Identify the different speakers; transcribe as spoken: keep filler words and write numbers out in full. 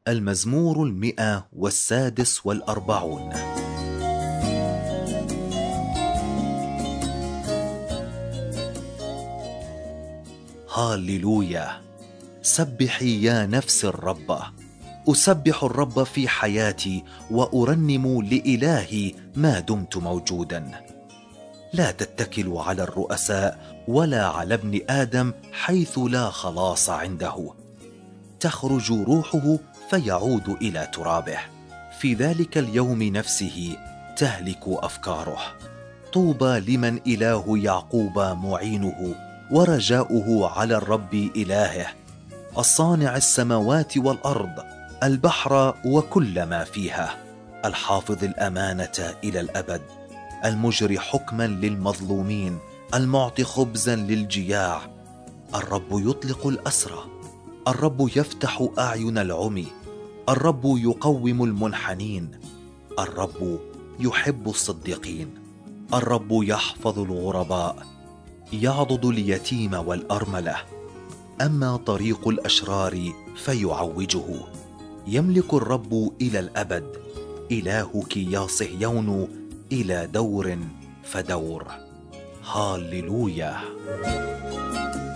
Speaker 1: المزمور المئة والسادس والأربعون. هاليلويا. سبحي يا نفس الرب. أسبح الرب في حياتي وأرنم لإلهي ما دمت موجودا. لا تتكلوا على الرؤساء ولا على ابن آدم حيث لا خلاص عنده. تخرج روحه فيعود إلى ترابه، في ذلك اليوم نفسه تهلك أفكاره. طوبى لمن إله يعقوب معينه ورجاؤه على الرب إلهه، الصانع السماوات والأرض، البحر وكل ما فيها، الحافظ الأمانة إلى الأبد، المجري حكما للمظلومين، المعطي خبزا للجياع. الرب يطلق الأسرى، الرب يفتح أعين العمي، الرب يقوم المنحنين، الرب يحب الصديقين، الرب يحفظ الغرباء، يعضد اليتيم والأرملة. أما طريق الأشرار فيعوجه. يملك الرب إلى الأبد، إلهك يا صهيون إلى دور فدور. هاليلويا.